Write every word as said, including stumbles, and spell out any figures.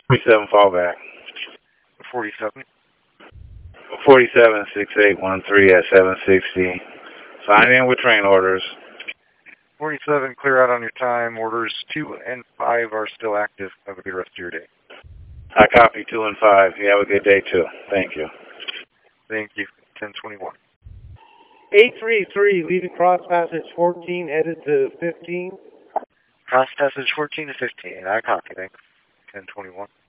forty-seven fallback. forty-seven. forty-seven six eight one three at seven sixty. Sign in with train orders. forty-seven, clear out on your time. Orders two and five are still active. Have a good rest of your day. I copy two and five. You have a good day too. Thank you. Thank you. ten twenty-one. eight three three, leaving cross passage fourteen, headed to fifteen. Cross passage fourteen to fifteen. I copy. Thanks. ten twenty-one.